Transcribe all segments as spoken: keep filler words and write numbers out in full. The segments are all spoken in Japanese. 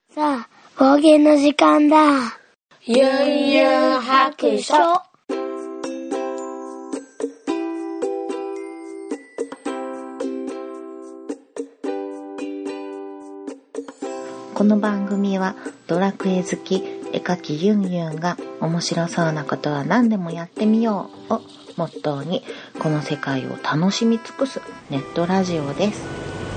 さあ、方言の時間だ。 ユンユン白書。 この番組はドラクエ好き絵描きユンユンが面白そうなことは何でもやってみようをモットーにこの世界を楽しみ尽くすネットラジオです。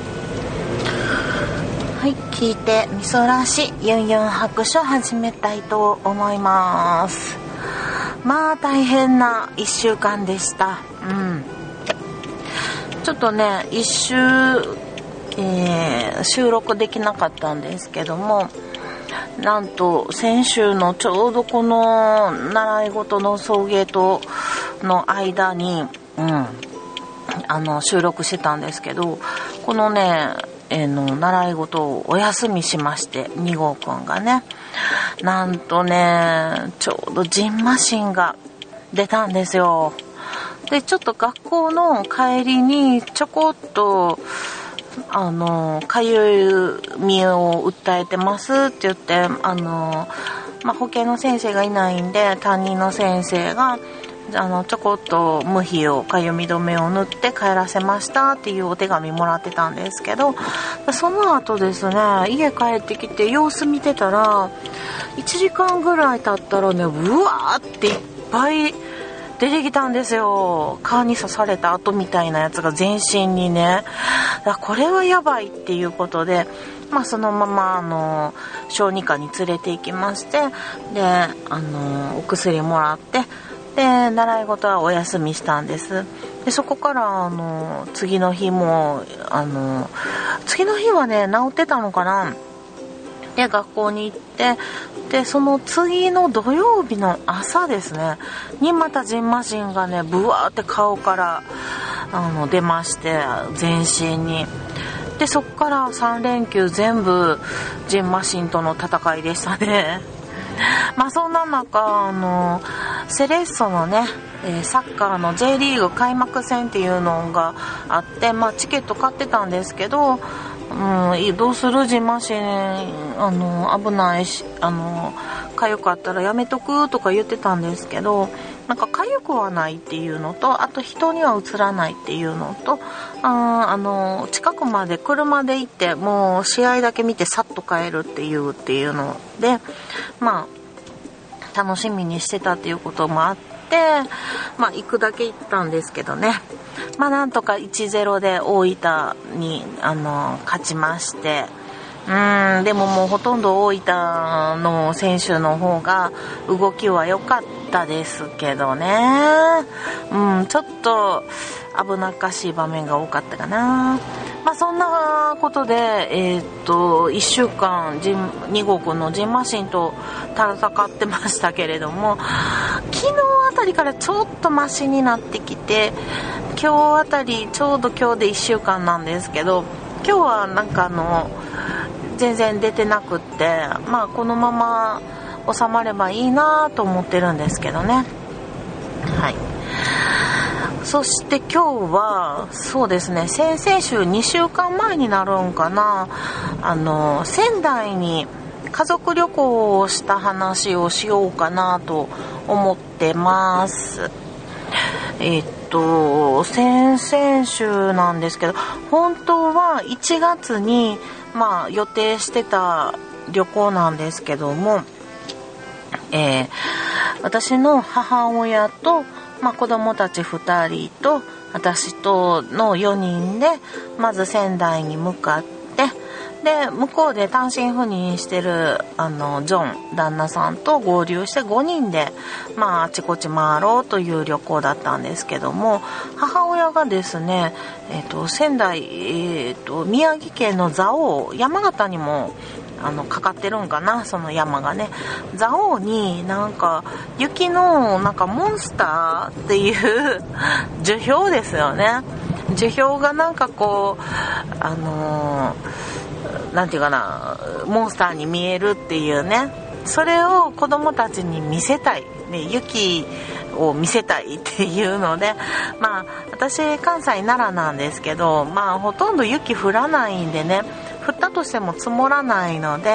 はい、聞いてみそらしユンユン白書始めたいと思います。まあ大変ないっしゅうかんでした。うん。ちょっとね一週、えー、収録できなかったんですけども、なんと先週のちょうどこの習い事の送迎との間に、うん、あの収録してたんですけど、このねえー、の習い事をお休みしまして、に号くんがね、なんとねちょうどジンマシンが出たんですよ。でちょっと学校の帰りにちょこっとあのかゆみを訴えてますって言って、あの、まあ、保健の先生がいないんで担任の先生があのちょこっと無比をかゆみ止めを塗って帰らせましたっていうお手紙もらってたんですけど、その後ですね家帰ってきて様子見てたらいちじかんぐらい経ったらね、うわーっていっぱい出てきたんですよ。蚊に刺された跡みたいなやつが全身にね。だこれはやばいっていうことで、まあ、そのままあの小児科に連れて行きまして、であのお薬もらって、で習い事はお休みしたんです。でそこからあの次の日もあの次の日はね治ってたのかな。で学校に行って、でその次の土曜日の朝ですねにまたジンマシンがねブワーって顔からあの出まして、全身に。でそっからさん連休全部ジンマシンとの戦いでしたね。まあそんな中あのセレッソのね、えー、サッカーの J リーグ開幕戦っていうのがあって、まあチケット買ってたんですけど、うん、どうするジンマシンあの危ないし、あの痒かったらやめとくとか言ってたんですけど、なんか痒くはないっていうのと、あと人にはうつらないっていうのと、ああの近くまで車で行ってもう試合だけ見てさっと帰るっていうっていうので、まあ楽しみにしてたっていうこともあって、まあ行くだけ行ったんですけどね、まあなんとか いちたいゼロ で大分にあの勝ちまして、うーんでももうほとんど大分の選手の方が動きは良かったですけどね、うん、ちょっと危なっかしい場面が多かったかな。まあそんなことで、えー、っといっしゅうかんジンに号くんのジンマシンと戦ってましたけれども、昨日あたりからちょっとマシになってきて、今日あたりちょうど今日でいっしゅうかんなんですけど、今日はなんかあの全然出てなくって、まあこのまま収まればいいなと思ってるんですけどね。はい。そして今日はそうですね、先々週にしゅうかんまえになるんかな、あの仙台に家族旅行をした話をしようかなと思ってます。えっと先々週なんですけど、本当はいちがつにまあ予定してた旅行なんですけども、えー、私の母親と、まあ、子供たちふたりと私とのよにんでまず仙台に向かって、で向こうで単身赴任してるあのジョン旦那さんと合流してごにんで、まあ、あちこち回ろうという旅行だったんですけども、母親がですね、えー、と仙台、えー、と宮城県の蔵王、山形にもあのかかってるんかな、その山がね、蔵王になんか雪のなんかモンスターっていう樹氷ですよね、樹氷がなんかこうあのー、なんていうかな、モンスターに見えるっていうね、それを子供たちに見せたい、ね、雪を見せたいっていうので、まあ私関西奈良なんですけど、まあほとんど雪降らないんでね、降ったとしても積もらないので、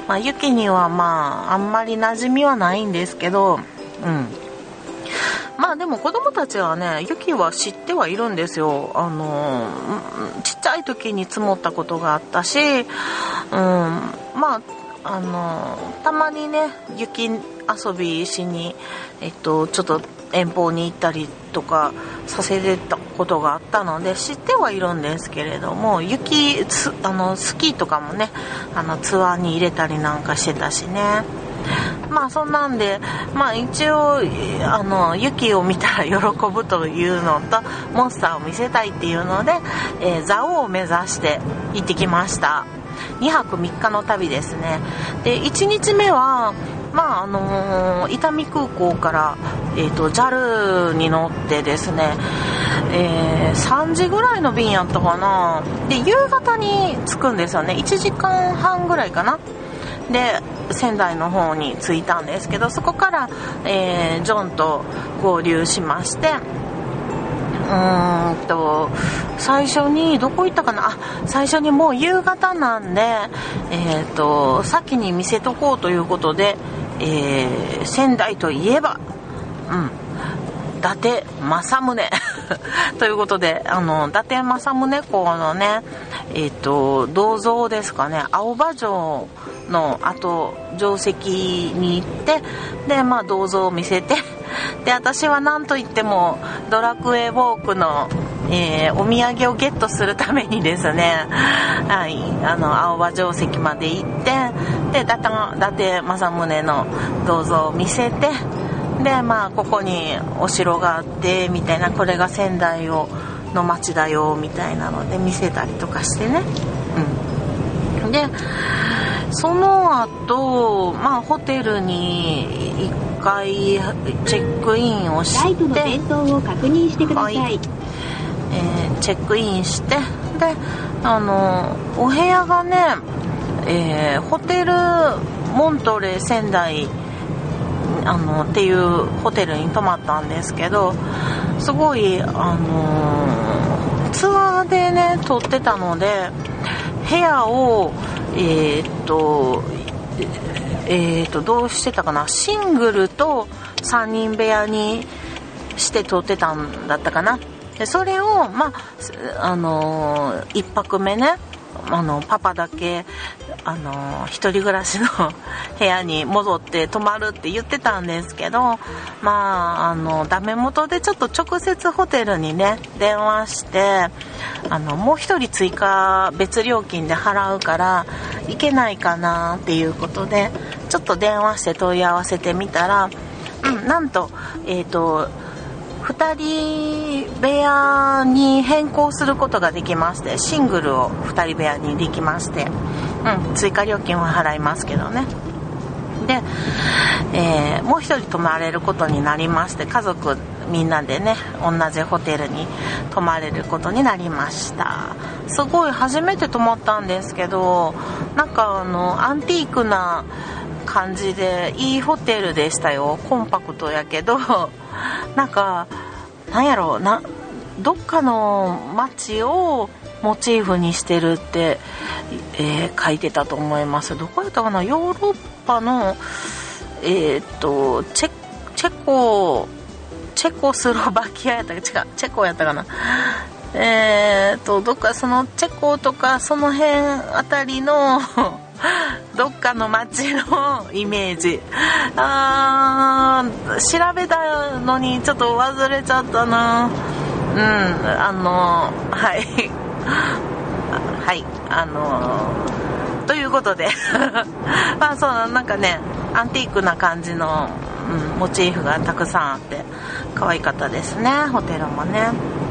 まあ、雪にはまああんまり馴染みはないんですけど、うん、まあでも子供たちはね雪は知ってはいるんですよ。あのちっちゃい時に積もったことがあったし、うん、まああのたまにね雪遊びしに、えっと、ちょっと遠方に行ったりとかさせてたことがあったので知ってはいるんですけれども、雪あのスキーとかもねあのツアーに入れたりなんかしてたしね。まあそんなんで、まあ一応あの雪を見たら喜ぶというのとモンスターを見せたいっていうので、えー、蔵王を目指して行ってきました。にはくみっかの旅ですね。でいちにちめはまああのー、伊丹空港から、えーと、ジャル に乗ってですね、えー、さんじぐらいの便やったかな。で夕方に着くんですよね。いちじかんはんぐらいかなで仙台の方に着いたんですけど、そこから、えー、ジョンと合流しまして、うーんと最初にどこ行ったかなあ最初にもう夕方なんで、えー、と先に見せとこうということで、えー、仙台といえば、うん、伊達政宗ということで、あの伊達政宗公のね、えー、と銅像ですかね、青葉城の後城跡に行って、でまあ銅像を見せて、で私は何といってもドラクエウォークの、えー、お土産をゲットするためにですね、はい、あの青葉城跡まで行って、で伊達政宗の銅像を見せて、でまあここにお城があってみたいな、これが仙台をの町だよみたいなので見せたりとかしてね、うん、でその後、まあホテルにいっかいチェックインをして、ライトの点灯を確認してください、はい、えー、チェックインして、であのお部屋がね、えー、ホテルモントレ仙台あのっていうホテルに泊まったんですけど、すごいあのツアーでね撮ってたので、部屋をえー、っとえー、っとどうしてたかな、シングルとさんにん部屋にして撮ってたんだったかな。でそれをまああのー、いっぱくめね、あのパパだけあの一人暮らしの部屋に戻って泊まるって言ってたんですけど、まああのダメ元でちょっと直接ホテルにね電話して、あのもう一人追加別料金で払うから行けないかなっていうことでちょっと電話して問い合わせてみたら、うん、なんとえっとふたり部屋に変更することができまして、シングルをふたり部屋にできまして、うん、追加料金は払いますけどね。で、えー、もう一人泊まれることになりまして、家族みんなでね同じホテルに泊まれることになりました。すごい初めて泊まったんですけど、なんかあのアンティークな感じでいいホテルでしたよ。コンパクトやけどなんかなんやろな、どっかの街をモチーフにしてるって、えー、書いてたと思います。どこやったかな、ヨーロッパのえー、っとチェチェコチェコスロバキアやったか、違うチェコやったかな、えー、っとどっかそのチェコとかその辺あたりのどっかの街のイメージ、あー調べたのにちょっと忘れちゃったな。うん、あのはいはいあのということでまあそうなんかねアンティークな感じの、うん、モチーフがたくさんあって可愛かったですね、ホテルもね。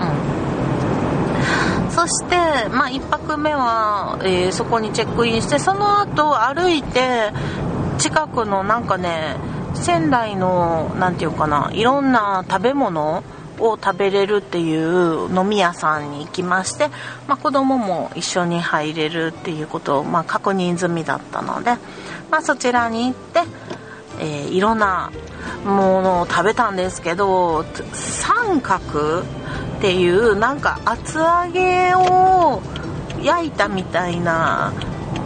うん、そして、まあ、いっぱくめは、えー、そこにチェックインして、その後歩いて近くのなんかね仙台のなんていうかな、いろんな食べ物を食べれるっていう飲み屋さんに行きまして、まあ、子供も一緒に入れるっていうことを、まあ、確認済みだったので、まあ、そちらに行って、えー、いろんなものを食べたんですけど、三角っていうなんか厚揚げを焼いたみたいな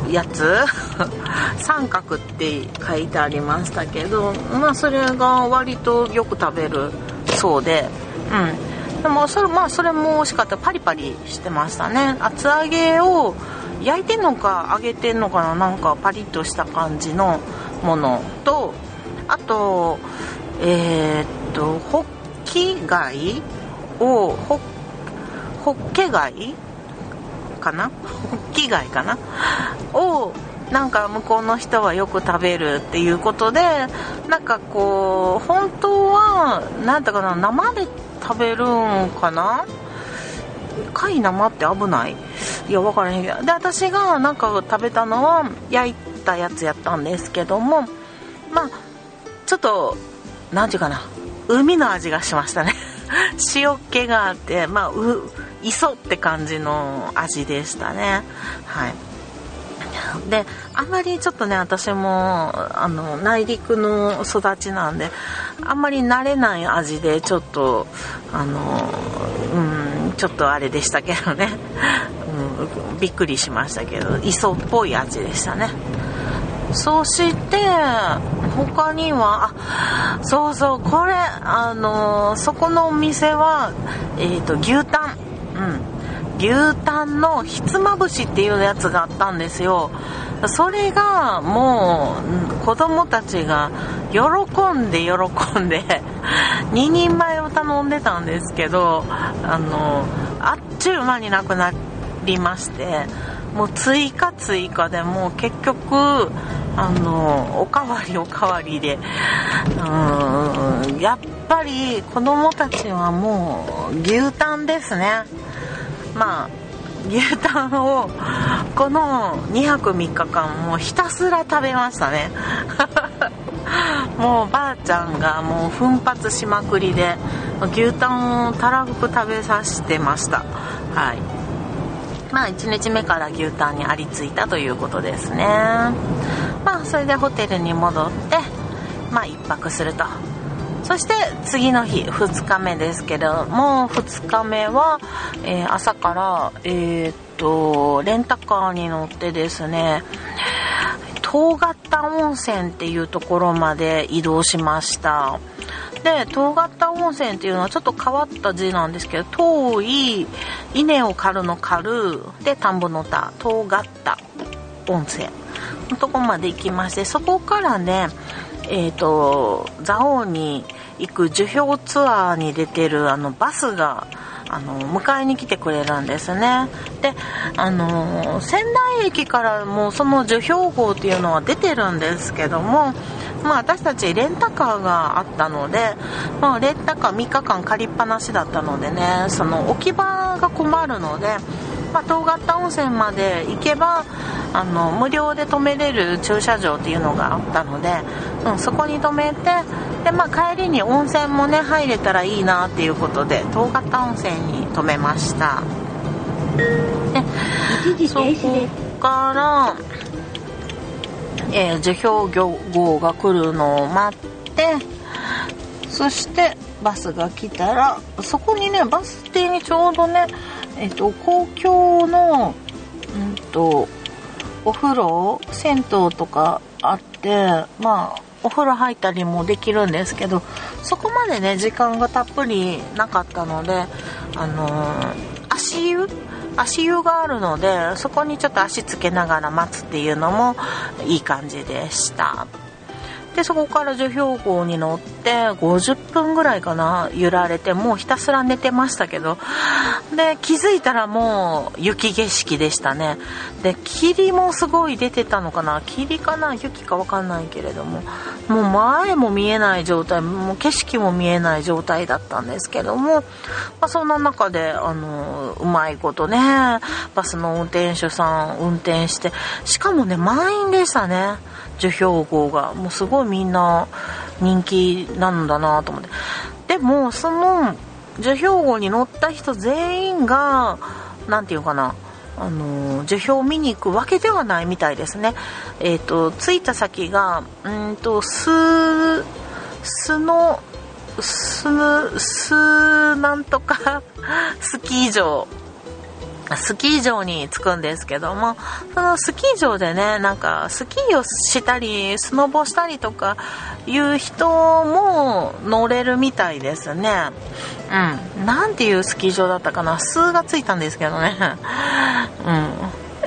やつ三角って書いてありましたけど、まあそれが割とよく食べるそうで、うん、でもそれ、まあ、それも美味しかった。パリパリしてましたね。厚揚げを焼いてんのか揚げてんのかな、なんかパリッとした感じのものと、あとえー、っとホッキ貝をホッホッケ貝かなホッキ貝かなをなんか向こうの人はよく食べるっていうことで、なんかこう本当はなんだかな、生で食べるんかな、貝生って危ない、いや分からへんけど、で私がなんか食べたのは焼いたやつやったんですけども、まあちょっとなんていうかな、海の味がしましたね塩気があって、まあう磯って感じの味でしたね。はい。であんまりちょっとね、私もあの内陸の育ちなんであんまり慣れない味でちょっとあのうんちょっとあれでしたけどね、うん、びっくりしましたけど磯っぽい味でしたね。そして他にはあそうそうこれあのそこのお店はえーと牛タン、うん牛タンのひつまぶしっていうやつがあったんですよ。それがもう子供たちが喜んで喜んでににんまえを頼んでたんですけど、あのあっちゅう間になくなりまして、もう追加追加でもう結局あのおかわりおかわりで、うーんやっぱり子供たちはもう牛タンですね。まあ牛タンをこのにはくみっかかんもうひたすら食べましたねもうばあちゃんがもう奮発しまくりで牛タンをたらふく食べさせてました。はい。まあいちにちめから牛タンにありついたということですね。まあそれでホテルに戻ってまあ一泊すると。そして次の日ふつかめですけども、ふつかめは、えー、朝からえー、っとレンタカーに乗ってですね、遠形温泉っていうところまで移動しました。で遠形温泉っていうのはちょっと変わった字なんですけど、遠い稲を刈るの刈るで田んぼの田、遠形温泉のとこまで行きまして、そこからねえーと蔵王に行く樹氷ツアーに出てるあのバスがあの迎えに来てくれるんですね。であの仙台駅からもうその樹氷号っていうのは出てるんですけども、まあ、私たちレンタカーがあったので、まあ、レンタカーみっかかん借りっぱなしだったのでね、その置き場が困るので、まあ、遠形温泉まで行けばあの無料で止めれる駐車場っていうのがあったので、うん、そこに止めて、で、まあ、帰りに温泉もね入れたらいいなっていうことで遠形温泉に止めました。でそこから、えー、樹氷号が来るのを待って、そしてバスが来たらそこにねバス停にちょうどねえっと、公共の、うんと、お風呂銭湯とかあって、まあお風呂入ったりもできるんですけど、そこまでね時間がたっぷりなかったので、あのー、足湯足湯があるのでそこにちょっと足つけながら待つっていうのもいい感じでした。でそこから樹氷号に乗ってごじゅっぷんぐらいかな揺られて、もうひたすら寝てましたけど、で気づいたらもう雪景色でしたね。で霧もすごい出てたのかな、霧かな雪か分かんないけれども、もう前も見えない状態、もう景色も見えない状態だったんですけども、まあ、そんな中であのうまいことねバスの運転手さん運転して、しかもね満員でしたね樹氷号が。もうすごいみんな人気なんだなと思って。でもその樹氷号に乗った人全員がなんていうかな、あの樹氷見に行くわけではないみたいですね。えっと着いた先がうんとススのススなんとかスキー場スキー場に着くんですけども、そのスキー場でね、なんかスキーをしたりスノボしたりとかいう人も乗れるみたいですね。うん、なんていうスキー場だったかな、数がついたんですけどね、うん、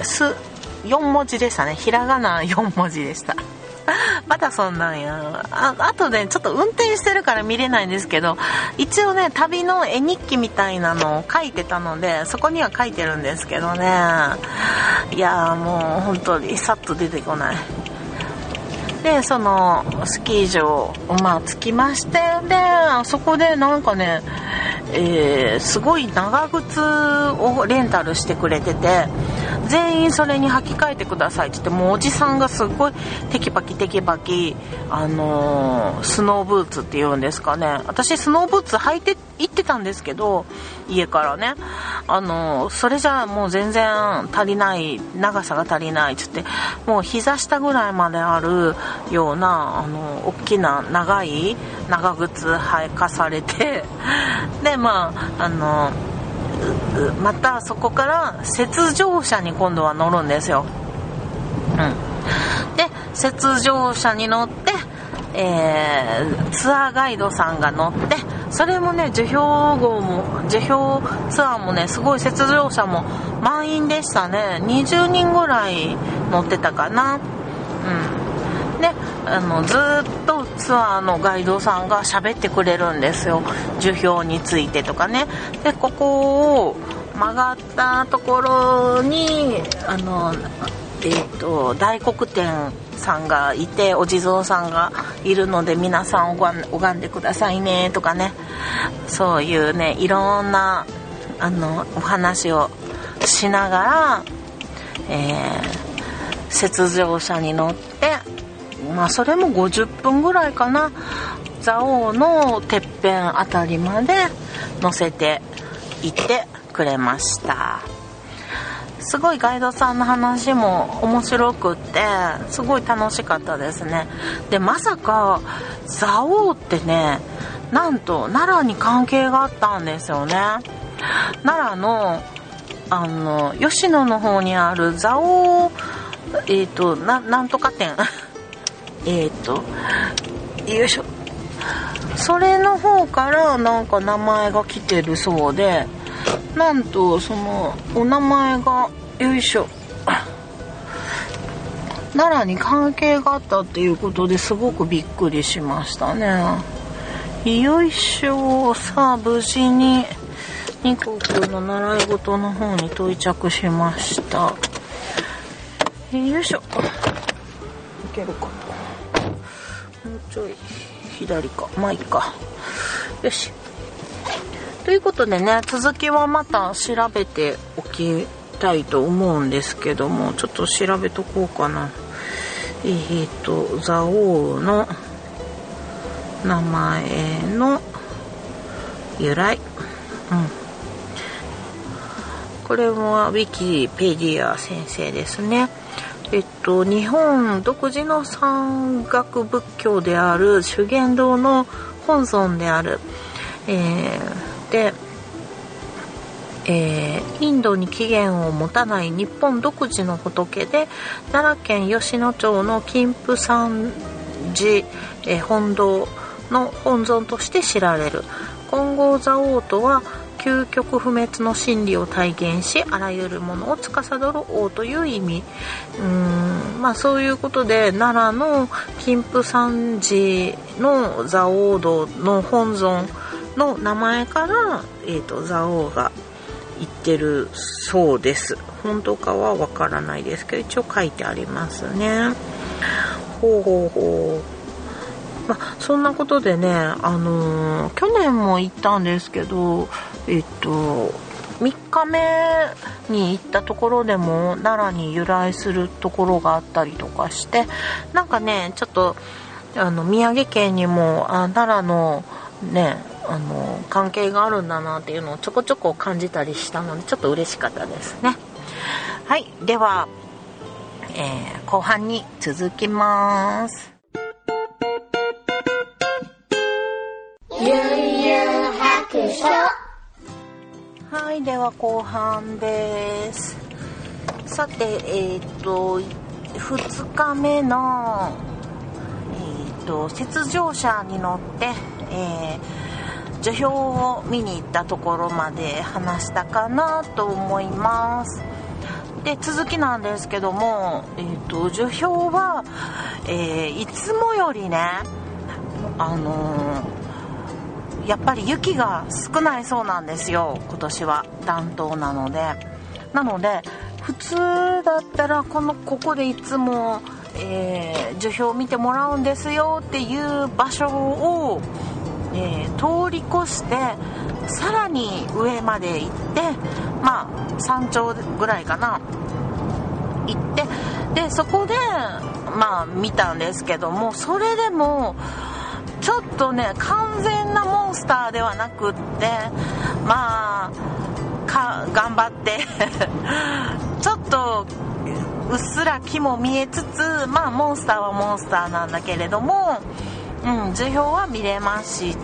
すよん文字でしたね。ひらがなよん文字でした。まだそんなんや。あ, あとね、ちょっと運転してるから見れないんですけど、一応ね、旅の絵日記みたいなのを書いてたので、そこには書いてるんですけどね。いやー、もう本当にさっと出てこない。で、そのスキー場、まあ着きまして、で、そこでなんかね、えー、すごい長靴をレンタルしてくれてて、全員それに履き替えてくださいって言って、もうおじさんがすごいテキパキテキパキ、あのー、スノーブーツっていうんですかね。私スノーブーツ履いて行ってたんですけど、家からね、あのー、それじゃもう全然足りない、長さが足りないって言って、もう膝下ぐらいまであるような、あのー、大きな長い長靴履かされて、でまああのーまたそこから雪上車に今度は乗るんですよ。うん、で雪上車に乗って、えー、ツアーガイドさんが乗って、それもね、樹氷号も樹氷ツアーもね、すごい雪上車も満員でしたね。にじゅうにんぐらい乗ってたかな。うん、であのずっとツアーのガイドさんが喋ってくれるんですよ。樹氷についてとかね。でここを曲がったところにあの、えーと、大黒天さんがいて、お地蔵さんがいるので皆さん拝んでくださいねとかね、そういうね、いろんなあのお話をしながら、えー、雪上車に乗って、まあそれもごじゅっぷんぐらいかな、蔵王のてっぺんあたりまで乗せて行ってくれました。すごいガイドさんの話も面白くって、すごい楽しかったですね。でまさか蔵王ってね、なんと奈良に関係があったんですよね。奈良のあの吉野の方にある蔵王、えっとななんとか店えっとよいしょ、それの方からなんか名前が来てるそうで、なんとそのお名前がよいしょ奈良に関係があったっていうことで、すごくびっくりしましたね。よいしょ、さあ無事にニコ君の習い事の方に到着しました。よいしょ、いけるか、もうちょい左か、まあいいか、よし。ということでね、続きはまた調べておきたいと思うんですけども、ちょっと調べとこうかな。えーと蔵王の名前の由来、うん、これはウィキペディア先生ですね。えっと日本独自の山岳仏教である修験道の本尊である、えー、で、えー、インドに起源を持たない日本独自の仏で、奈良県吉野町の金峰山寺、えー、本堂の本尊として知られる。金剛蔵王とは究極不滅の真理を体現し、あらゆるものを司る王という意味。うーん、まあそういうことで、奈良の金峰山寺の蔵王堂の本尊の名前から、えーと、蔵王が言ってるそうです。本当かはわからないですけど、一応書いてありますね。ほうほうほう。まあ、そんなことでね、あのー、去年も行ったんですけど、えっとみっかめに行ったところでも奈良に由来するところがあったりとかして、なんかね、ちょっとあの宮城県にもあ奈良のね、あの関係があるんだなっていうのをちょこちょこ感じたりしたので、ちょっと嬉しかったですね。はい、では、えー、後半に続きます。ゆんゆん白書。 はい、では後半です。さて、えっとふつかめの、えっと雪上車に乗って、えー、樹氷を見に行ったところまで話したかなと思います。で、続きなんですけども、えっと樹氷は、えー、いつもよりね、あのーやっぱり雪が少ないそうなんですよ。今年は暖冬なので。なので普通だったらこのここでいつも、えー、樹氷を見てもらうんですよっていう場所を、えー、通り越してさらに上まで行って、まあ山頂ぐらいかな行って、でそこでまあ見たんですけども、それでもちょっとね完全なモンスターではなくって、まあか頑張ってちょっとうっすら木も見えつつ、まあモンスターはモンスターなんだけれども、うん、樹氷は見れました。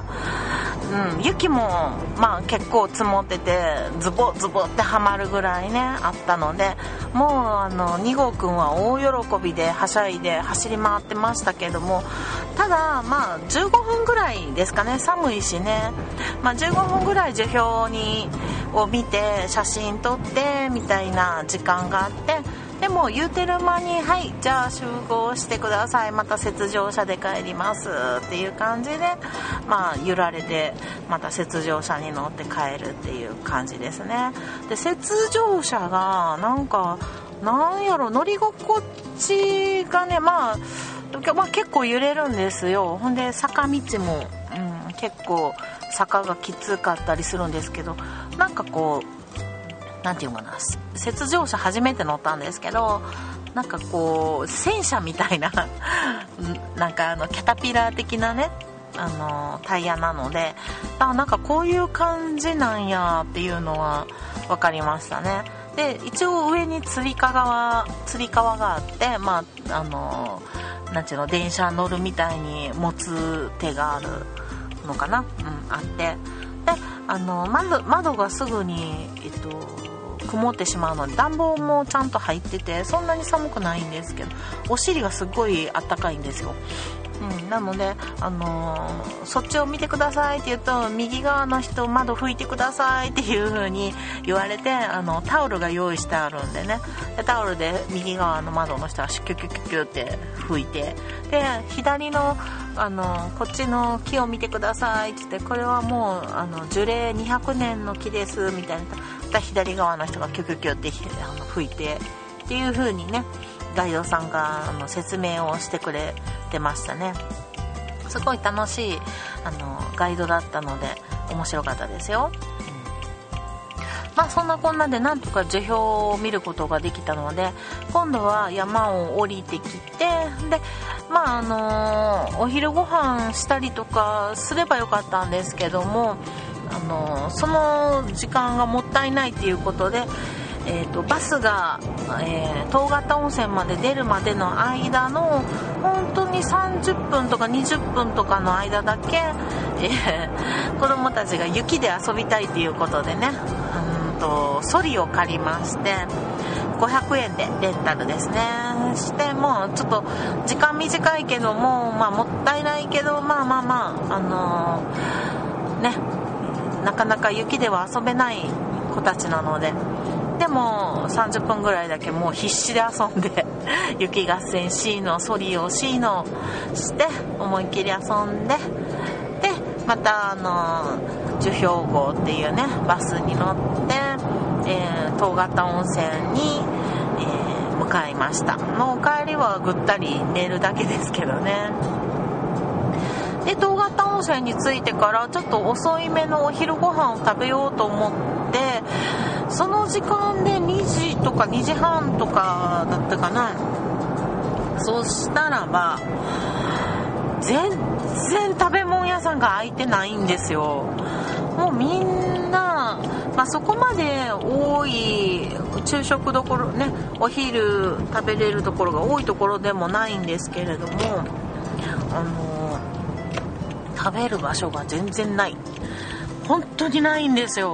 うん、雪もまあ結構積もっててズボズボってはまるぐらいねあったので、もうあのに号くんは大喜びではしゃいで走り回ってましたけども、ただまあじゅうごふんぐらいですかね、寒いしね、まあ、じゅうごふんぐらい樹氷にを見て写真撮ってみたいな時間があって、でも言うてる間にはいじゃあ集合してください、また雪上車で帰りますっていう感じで、まあ揺られてまた雪上車に乗って帰るっていう感じですね。で雪上車がなんかなんやろ乗り心地がね、まあ、まあ結構揺れるんですよ。ほんで坂道も、うん、結構坂がきつかったりするんですけど、なんかこうなんていうかな、雪上車初めて乗ったんですけど、なんかこう戦車みたいななんかあのキャタピラー的なね、あのタイヤなので、あ、なんかこういう感じなんやっていうのは分かりましたね。で一応上につり革はつり革があって、まああのなんていうの、電車乗るみたいに持つ手があるのかな、うん、あって、であの 窓, 窓がすぐにえっと曇ってしまうので暖房もちゃんと入っててそんなに寒くないんですけど、お尻がすっごいあったかいんですよ。うん、なので、あのー、そっちを見てくださいって言うと右側の人窓拭いてくださいっていう風に言われて、あのタオルが用意してあるんでね、でタオルで右側の窓の人はシュキュキュキュキュって拭いて、で左の、あのこっちの木を見てくださいって言って、これはもうあの樹齢にひゃくねんの木ですみたいな、左側の人がキュキュキュってあの拭いてっていう風にね、ガイドさんがあの説明をしてくれてましたね。すごい楽しいあのガイドだったので面白かったですよ。うん、まあそんなこんなでなんとか樹氷を見ることができたので、今度は山を降りてきて、でまああのお昼ご飯したりとかすればよかったんですけども、あのその時間がもったいないということで、えー、とバスが、えー、東方温泉まで出るまでの間の本当にさんじゅっぷんとかにじゅっぷんとかの間だけ、えー、子供たちが雪で遊びたいということでね、うんとソリを借りましてごひゃくえんでレンタルですねして、もうちょっと時間短いけども、まあ、もったいないけど、まあまあまあ、あのー、ね、なかなか雪では遊べない子たちなので、でもさんじゅっぷんぐらいだけもう必死で遊んで雪合戦 C のソリを C のして思いっきり遊んで、でまたあの樹氷号っていうねバスに乗って、えー、東方温泉に、えー、向かいました。もう帰りはぐったり寝るだけですけどね。で東方温泉に着いてからちょっと遅いめのお昼ご飯を食べようと思って、その時間でにじとかにじはんとかだったかな。そしたらば全然食べ物屋さんが開いてないんですよ。もうみんな、まあ、そこまで多い昼食どころね、お昼食べれるところが多いところでもないんですけれども、あの食べる場所が全然ない。本当にないんですよ。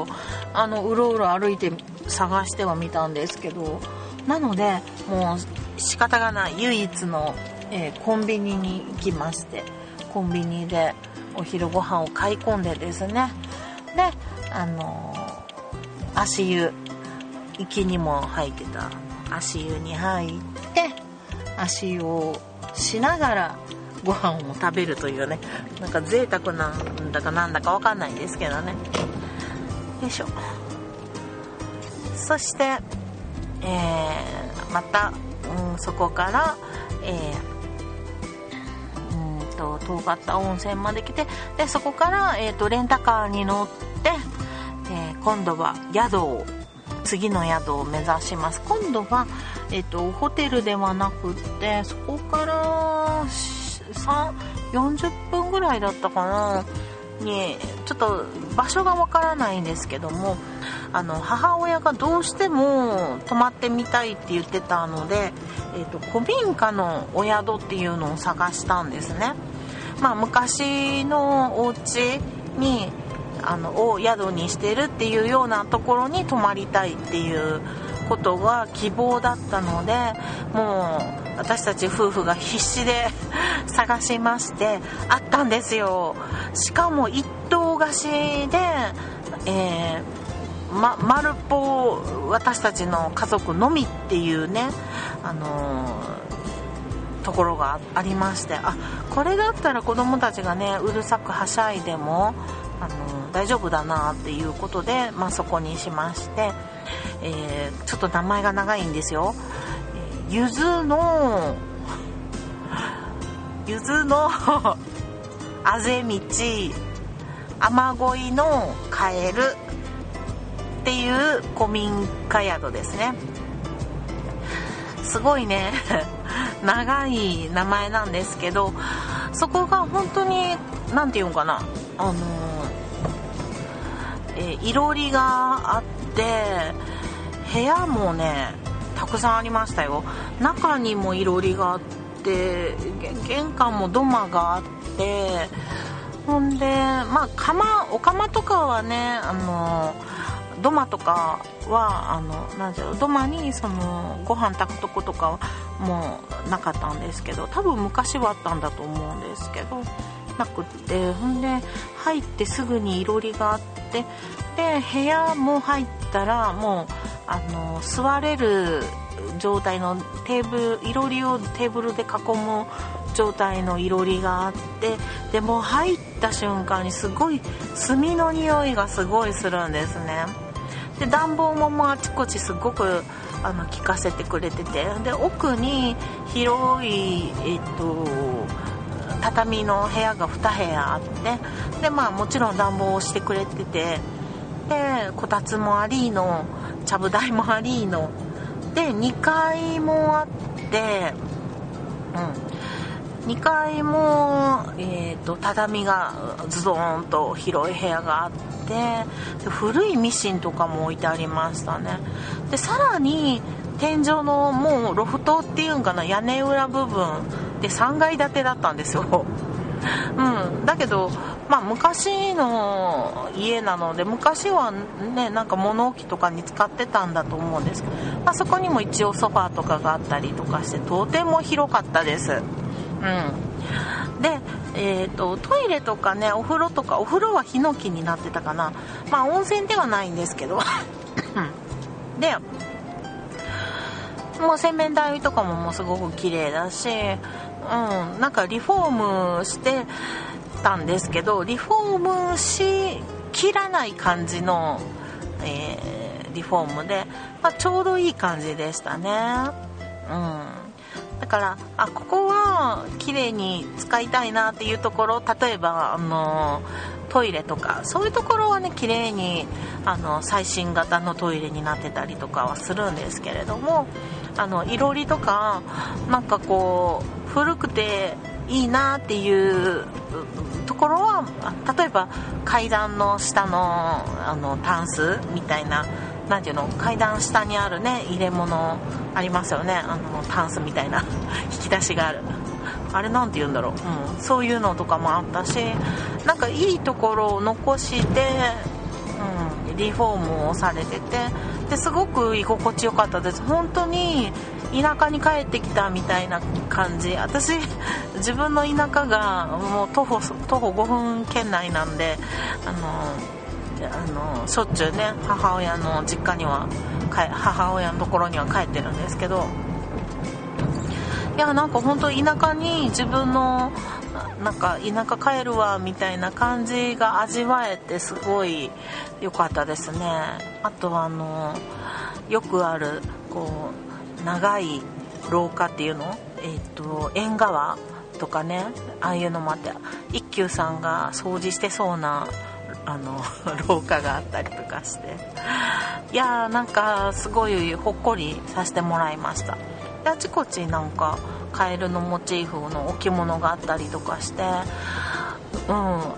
あのうろうろ歩いて探してはみたんですけど、なのでもう仕方がない唯一の、えー、コンビニに行きまして、コンビニでお昼ご飯を買い込んでですね、であのー、足湯、行きにも入ってた足湯に入って足湯をしながらご飯を食べるというね、なんか贅沢なんだかなんだかわかんないんですけどね。よいしょ。そして、えー、また、うん、そこから、えー、うんと遠かった温泉まで来て、でそこから、えーと、レンタカーに乗って、えー、今度は宿を次の宿を目指します。今度は、えーと、ホテルではなくってそこからよんじゅっぷんぐらいだったかなに、ちょっと場所がわからないんですけども、あの母親がどうしても泊まってみたいって言ってたので、えーと、古民家のお宿っていうのを探したんですね。まあ、昔のお家にあのを宿にしてるっていうようなところに泊まりたいっていうことが希望だったので、もう私たち夫婦が必死で探しましてあったんですよ。しかも一棟貸しで、えーま、丸っぽ私たちの家族のみっていうね、あのー、ところがありまして、あ、これだったら子供たちがねうるさくはしゃいでもあのー、大丈夫だなっていうことで、まあ、そこにしまして、えー、ちょっと名前が長いんですよ。えー、ゆずのゆずのあぜ道雨乞いのカエルっていう古民家宿ですね。すごいね長い名前なんですけど、そこが本当になんていうのかな、あのーえー、いろりがあって部屋もねたくさんありましたよ。中にもいろりがあって玄関も土間があって、ほんでまあ釜お釜とかはね、あの土間とかはあのなんていうの、土間にそのご飯炊くとことかはもうなかったんですけど、多分昔はあったんだと思うんですけどなくって、ほんで入ってすぐにいろりがあって、で部屋も入ったらもうあの座れる状態のテーブル、いろりをテーブルで囲む状態のいろりがあって、でも入った瞬間にすごい炭の匂いがすごいするんですね。で暖房ももうあちこちすごくあの効かせてくれてて、で奥に広い、えっと、畳の部屋がに部屋あって、でまあもちろん暖房をしてくれてて、でこたつもありのちゃぶ台もありのでにかいもあって、うん、にかいも、えーと、畳がズドーンと広い部屋があって、で古いミシンとかも置いてありましたね。でさらに天井のもうロフトっていうんかな、屋根裏部分でさんがい建てだったんですよ。うん、だけど、まあ、昔の家なので昔はねなんか物置とかに使ってたんだと思うんですけど、まあ、そこにも一応ソファーとかがあったりとかしてとても広かったです。うん、で、えーと、トイレとかねお風呂とか、お風呂はヒノキになってたかな、まあ温泉ではないんですけどでもう洗面台とかももうすごく綺麗だし、うん、なんかリフォームしてたんですけど、リフォームしきらない感じの、えー、リフォームで、まあ、ちょうどいい感じでしたね。うん、だからあここは綺麗に使いたいなっていうところ、例えばあのトイレとかそういうところはね綺麗にあの最新型のトイレになってたりとかはするんですけれども、あのいろりとかなんかこう古くていいなっていうところは、例えば階段の下のあのタンスみたいな、なんていうの、階段下にあるね入れ物ありますよね、あのタンスみたいな引き出しがある、あれなんて言うんだろう、うん、そういうのとかもあったし、なんかいいところを残してうん、リフォームをされてて、ですごく居心地よかったです。本当に田舎に帰ってきたみたいな感じ。私自分の田舎がもう徒歩徒歩ごふん圏内なんで、あのあのしょっちゅうね母親の実家には母親のところには帰ってるんですけど、いやなんか本当田舎に自分のなんか田舎帰るわみたいな感じが味わえてすごい良かったですね。あとはあのよくあるこう長い廊下っていうの、えーと縁側とかね、ああいうのもあって、一休さんが掃除してそうなあの廊下があったりとかして、いやーなんかすごいほっこりさせてもらいました。であちこちなんかカエルのモチーフの置物があったりとかして、うん、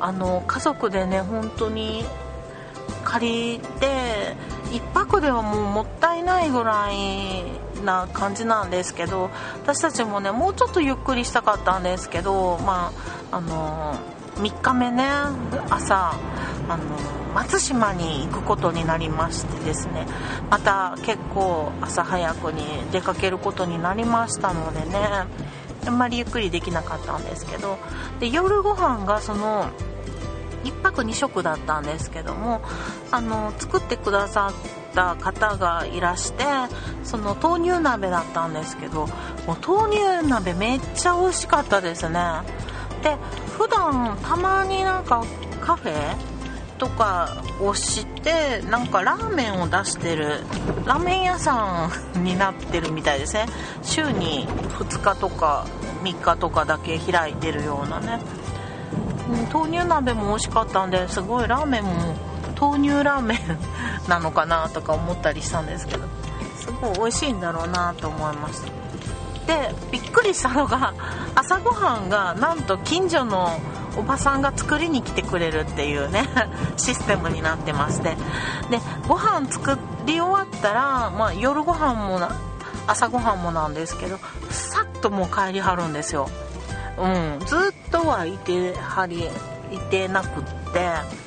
あの家族でね本当に借りて一泊ではもうもったいないぐらいな感じなんですけど、私たちもねもうちょっとゆっくりしたかったんですけど、まああのみっかめね朝あの松島に行くことになりましてですね、また結構朝早くに出かけることになりましたのでね、あんまりゆっくりできなかったんですけど、で夜ご飯がそのいっぱくに食だったんですけども、あの作ってくださった方がいらして、その豆乳鍋だったんですけど、もう豆乳鍋めっちゃ美味しかったですね。で普段たまになんかカフェとかを知ってなんかラーメンを出してるラーメン屋さんになってるみたいですね。週にふつかとかみっかとかだけ開いてるようなね、豆乳鍋も美味しかったんで、すごいラーメンも豆乳ラーメンなのかなとか思ったりしたんですけど、すごい美味しいんだろうなと思いました。でびっくりしたのが朝ごはんがなんと近所のおばさんが作りに来てくれるっていうねシステムになってまして、でご飯作り終わったら、まあ、夜ご飯もな朝ごはんもなんですけど、さっともう帰りはるんですよ。うん、ずっとはいてはりいてなくって、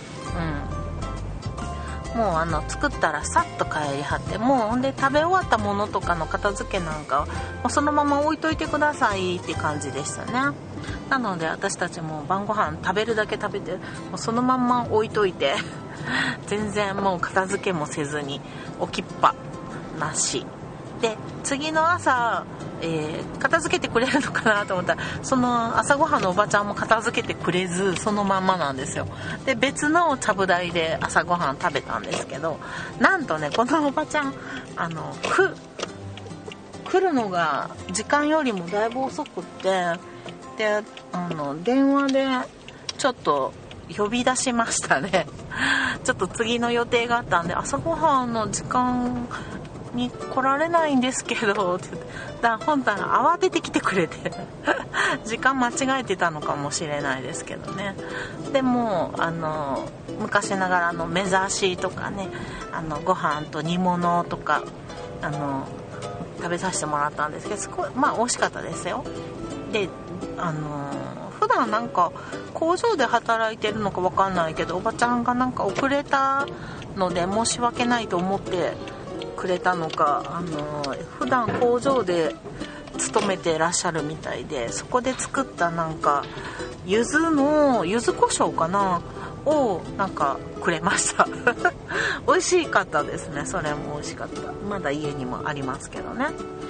うん、もうあの作ったらさっと帰りはって、もうほんで食べ終わったものとかの片付けなんかをもうそのまま置いといてくださいって感じでしたね。なので私たちも晩ご飯食べるだけ食べて、もうそのまんま置いといて全然もう片付けもせずに置きっぱなしで、次の朝、えー、片付けてくれるのかなと思ったら、その朝ごはんのおばちゃんも片付けてくれずそのまんまなんですよ。で別のちゃぶ台で朝ごはん食べたんですけど、なんとねこのおばちゃんあのく来るのが時間よりもだいぶ遅くって、であの電話でちょっと呼び出しましたねちょっと次の予定があったんで朝ごはんの時間に来られないんですけどって言って、だ本当は慌ててきてくれて時間間違えてたのかもしれないですけどね。でもあの昔ながらの目指しとかね、あのご飯と煮物とかあの食べさせてもらったんですけど、すごいまあ美味しかったですよ。であの普段なんか工場で働いてるのか分かんないけど、おばちゃんがなんか遅れたので申し訳ないと思ってくれたのか、あの普段工場で勤めてらっしゃるみたいで、そこで作ったなんか柚子の柚子胡椒かなをなんかくれました美味しかったですね。それも美味しかった。まだ家にもありますけどね。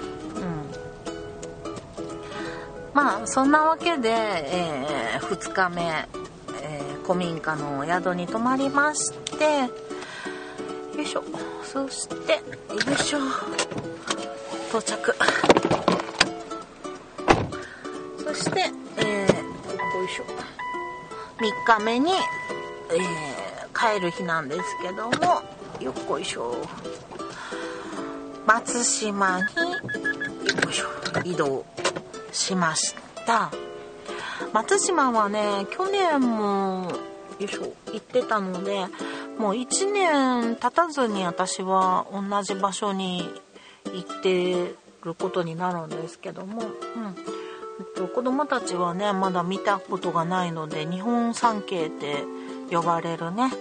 まあそんなわけで、えー、ふつかめ、えー、古民家の宿に泊まりまして、よいしょ、そしてよいしょ到着、そして、えー、よいしょみっかめに、えー、帰る日なんですけども、よっこいしょ松島によいしょ移動しました。松島はね去年もよいしょ行ってたので、もういちねん経たずに私は同じ場所に行ってることになるんですけども、うん、えっと、子供たちはねまだ見たことがないので、日本三景って呼ばれるね、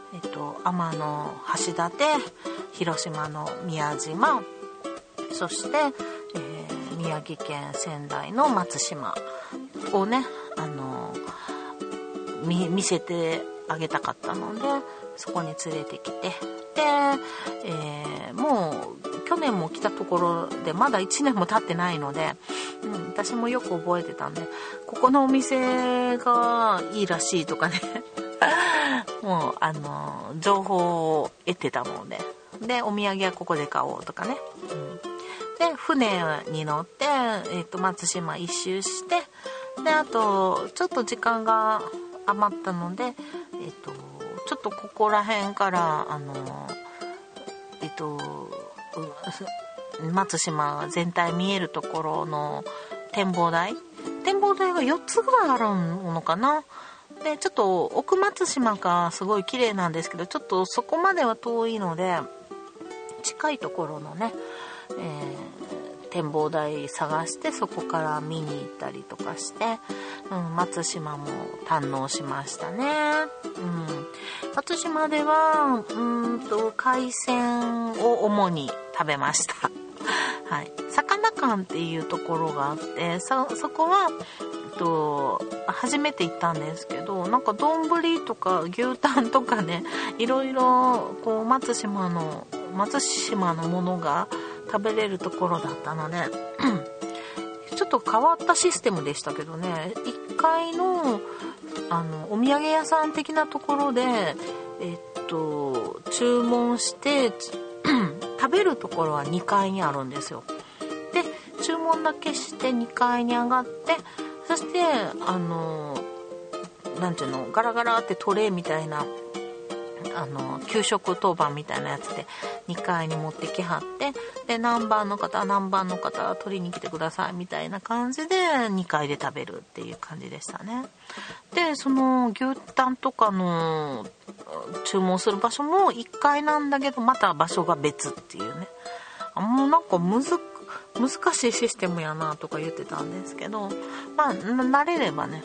えっと、天の橋立、広島の宮島、そして、えー、宮城県仙台の松島をね、あの見、見せてあげたかったので、そこに連れてきて、で、えー、もう去年も来たところでまだいちねんも経ってないので、うん、私もよく覚えてたんで、ここのお店がいいらしいとかねもうあの情報を得てたので、でお土産はここで買おうとかね、うん、で船に乗って、えー、と松島一周して、であとちょっと時間が余ったので、えっ、ー、とちょっとここら辺からあのえっ、ー、と松島全体見えるところの展望台展望台がよっつぐらいあるのかな。でちょっと奥松島がすごい綺麗なんですけど、ちょっとそこまでは遠いので、近いところのね、えー、展望台探してそこから見に行ったりとかして、うん、松島も堪能しましたね。うん、松島ではうーんと海鮮を主に食べましたはい、魚館っていうところがあって、そ、そこはと初めて行ったんですけど、なんか丼とか牛タンとかね、いろいろこう松島の松島のものが食べれるところだったのでちょっと変わったシステムでしたけどね、いっかいのあのお土産屋さん的なところでえっと注文して食べるところはにかいにあるんですよ。で注文だけしてにかいに上がって、そしてあのなんていうのガラガラってトレイみたいなあの給食当番みたいなやつでにかいに持ってきはって、で何番の方何番の方取りに来てくださいみたいな感じでにかいで食べるっていう感じでしたね。でその牛タンとかの注文する場所もいっかいなんだけど、また場所が別っていうね、あもうなんかむず難しいシステムやなとか言ってたんですけど、まあ慣れればね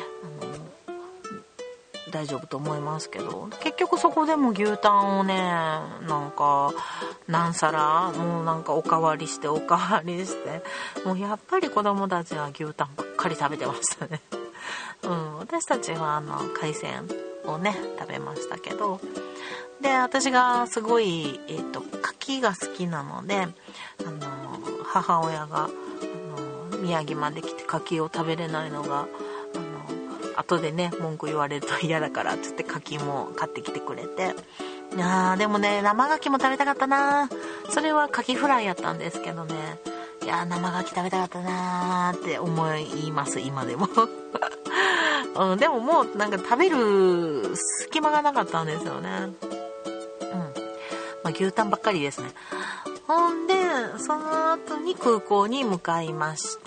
大丈夫と思いますけど、結局そこでも牛タンをねなんか何皿もうなんかおかわりしておかわりして、もうやっぱり子供たちは牛タンばっかり食べてましたねうん、私たちはあの海鮮をね食べましたけど、で私がすごい、えーと、牡蠣が好きなので、あの母親があの宮城まで来て牡蠣を食べれないのが後でね文句言われると嫌だからっつって牡蠣も買ってきてくれて、いやでもね生牡蠣も食べたかったな。それは牡蠣フライやったんですけどね、いや生牡蠣食べたかったなって思います今でも、うん、でももうなんか食べる隙間がなかったんですよね。うん、まあ、牛タンばっかりですね。ほんでその後に空港に向かいました。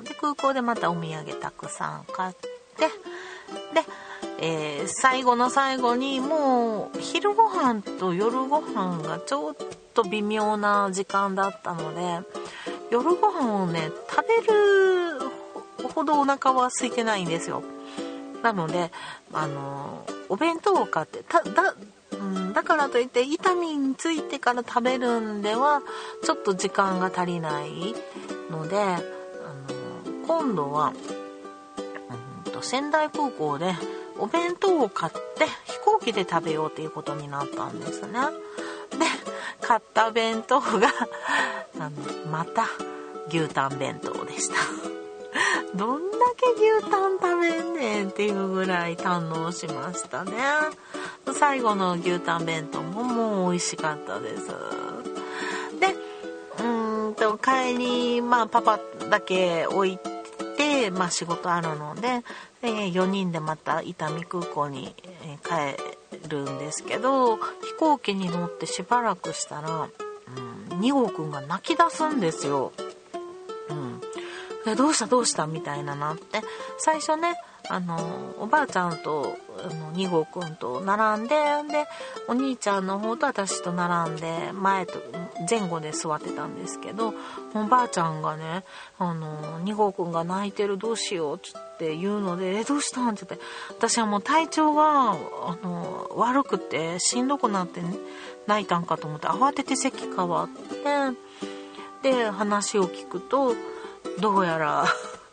で空港でまたお土産たくさん買って、で、えー、最後の最後にもう昼ご飯と夜ご飯がちょっと微妙な時間だったので、夜ご飯をね食べるほどお腹は空いてないんですよ。なのであのお弁当を買ってただ、うん、だからといって痛みについてから食べるんではちょっと時間が足りないので、あの今度は仙台空港でお弁当を買って飛行機で食べようということになったんですね。で買った弁当があのまた牛タン弁当でしたどんだけ牛タン食べんねんっていうぐらい堪能しましたね。最後の牛タン弁当ももう美味しかったです。でうーんと帰りまあパパだけ置いて、まあ、仕事あるので、えー、よにんでまた伊丹空港に、えー、帰るんですけど、飛行機に乗ってしばらくしたら、うん、に号くんが泣き出すんですよ、うん、 えどうしたどうしたみたいななって、最初ねあのおばあちゃんとあのに号くんと並んで、でお兄ちゃんの方と私と並んで前と前後で座ってたんですけど、おばあちゃんがねあのに号くんが泣いてる、どうしようって言うので、えどうしたんって言って、私はもう体調があの悪くてしんどくなって、ね、泣いたんかと思って慌てて席変わって、で話を聞くとどうやら、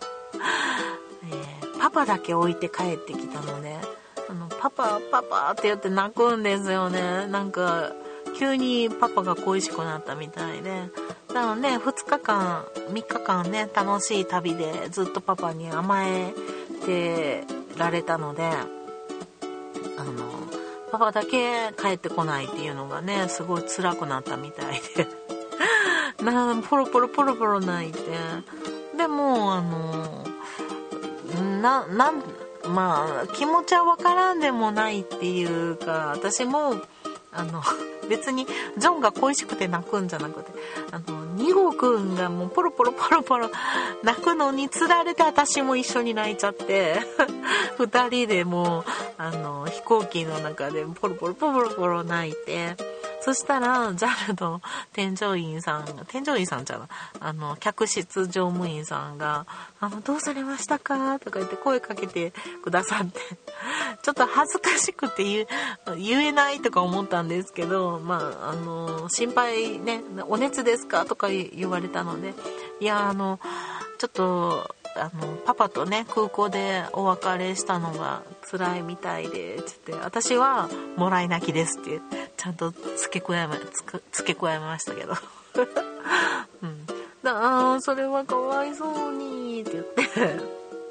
えー、パパだけ置いて帰ってきたので、あのパパパパって言って泣くんですよね。なんか急にパパが恋しくなったみたいで、なのでふつかかんみっかかんね楽しい旅でずっとパパに甘えてられたので、あのパパだけ帰ってこないっていうのがねすごい辛くなったみたいでなポロポロポロポロ泣いて、でもあのななんまあ気持ちはわからんでもないっていうか、私もあの別にジョンが恋しくて泣くんじゃなくて、あのに号くんがもうポロポロポロポロ泣くのにつられて私も一緒に泣いちゃってふたりでもうあの飛行機の中でポロポロポロポロ泣いて、そしたら ジャル の添乗員さんが添乗員さんじゃないあの客室乗務員さんがあのどうされましたかとか言って声かけてくださって、ちょっと恥ずかしくて 言, 言えないとか思ったんですけど、まああの心配ね、お熱ですかとか言われたので、いやあのちょっとあのパパとね空港でお別れしたのが辛いみたいでつって、私はもらい泣きですってちゃんと付け加えま付け加えましたけど、うん、だあそれはかわいそうにって言って、うん、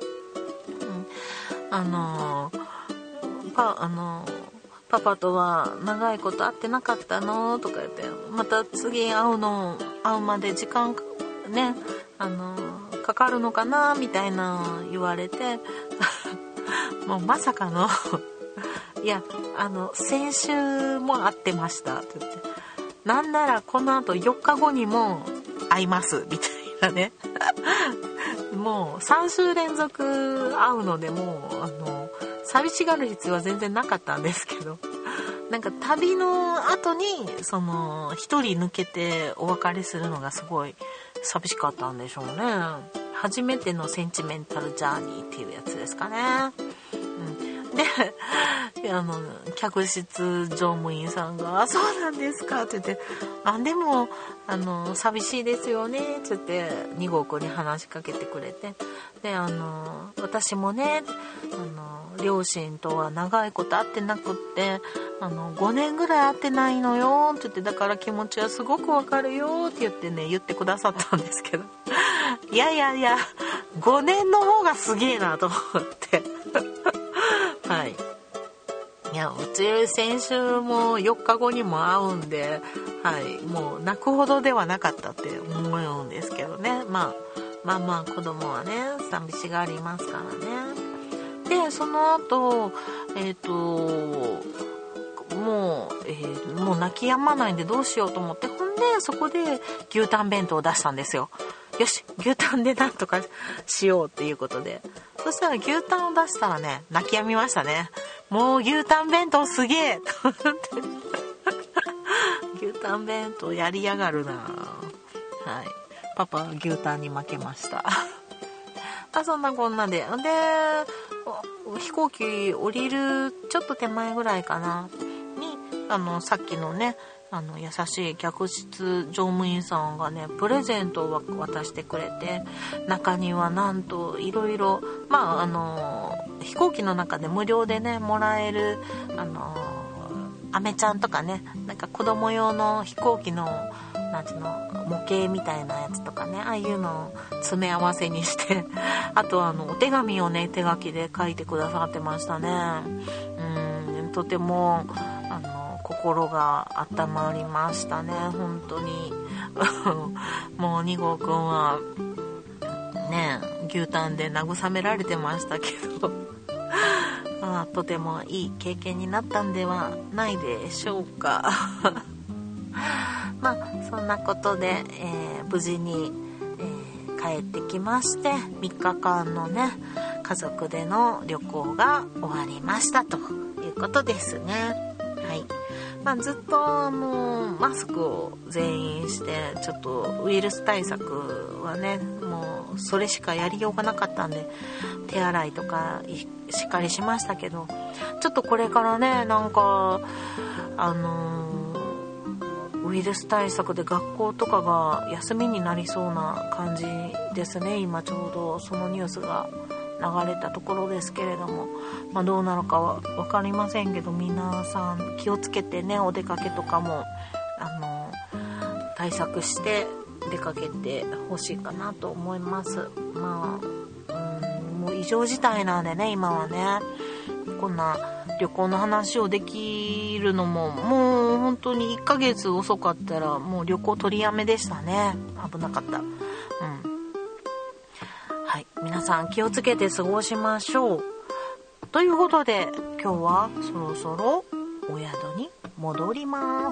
あのパあのパパとは長いこと会ってなかったのとか言って、また次会うの会うまで時間ねあのかかるのかなみたいな言われてもうまさかのいやあの先週も会ってましたって言って、なんならこの後よっかごにも会いますみたいなねもうさん週連続会うので、もうあの寂しがる必要は全然なかったんですけど、なんか旅の後にその一人抜けてお別れするのがすごい寂しかったんでしょうね。初めてのセンチメンタルジャーニーっていうやつですかね。うん、であの客室乗務員さんが「あそうなんですか」って言って「あでもあの寂しいですよね」って言ってに号くんに話しかけてくれて、であの私もねあの両親とは長いこと会ってなくってあのごねんぐらい会ってないのよって言って、だから気持ちはすごくわかるよって言ってね言ってくださったんですけどいやいやいやごねんの方がすげえなと思ってはい、いやうち先週もよっかごにも会うんで、はい、もう泣くほどではなかったって思うんですけどね、まあ、まあまあ子供はね寂しがりますからね。でその後えっともう、えー、もう泣き止まないんでどうしようと思って、ほんでそこで牛タン弁当を出したんですよ。よし牛タンでなんとかしようっていうことで、そしたら牛タンを出したらね泣き止みましたね。もう牛タン弁当すげえと思って牛タン弁当やりやがるな。はいパパは牛タンに負けましたあそんなこんなでで飛行機降りるちょっと手前ぐらいかなにあのさっきのねあの優しい客室乗務員さんがねプレゼントを渡してくれて、中にはなんといろいろまああの飛行機の中で無料でねもらえるあのアメちゃんとかね、なんか子供用の飛行機のなんていうの模型みたいなやつとかね、ああいうのを詰め合わせにしてあとあのお手紙をね手書きで書いてくださってましたね。うんとてもあの心が温まりましたね本当にもうに号くんはね牛タンで慰められてましたけどまあ、とてもいい経験になったんではないでしょうかまあそんなことで、えー、無事に、えー、 帰ってきまして、みっかかんのね家族での旅行が終わりましたということですね。はい。まあ、ずっとあのマスクを全員してちょっとウイルス対策はねもうそれしかやりようがなかったんで、手洗いとかしっかりしましたけど、ちょっとこれからねなんかあのウイルス対策で学校とかが休みになりそうな感じですね。今ちょうどそのニュースが流れたところですけれども、まあ、どうなのかは分かりませんけど、皆さん気をつけてね、お出かけとかもあの対策して出かけてほしいかなと思います。まあ、うん、もう異常事態なんでね今はね、こんな旅行の話をできるのももう本当にいっかげつ遅かったらもう旅行取りやめでしたね。危なかった。うん。はい、皆さん気をつけて過ごしましょう。ということで今日はそろそろお宿に戻ります。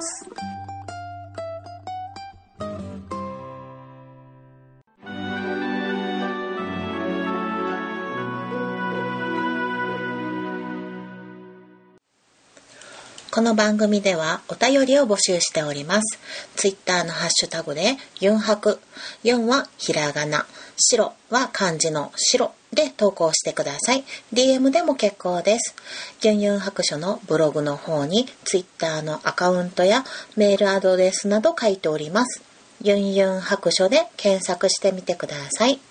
この番組ではお便りを募集しております。ツイッターのハッシュタグでユンハク、ユンはひらがな、白は漢字の白で投稿してください。ディーエム でも結構です。ユンユン白書のブログの方にツイッターのアカウントやメールアドレスなど書いております。ユンユン白書で検索してみてください。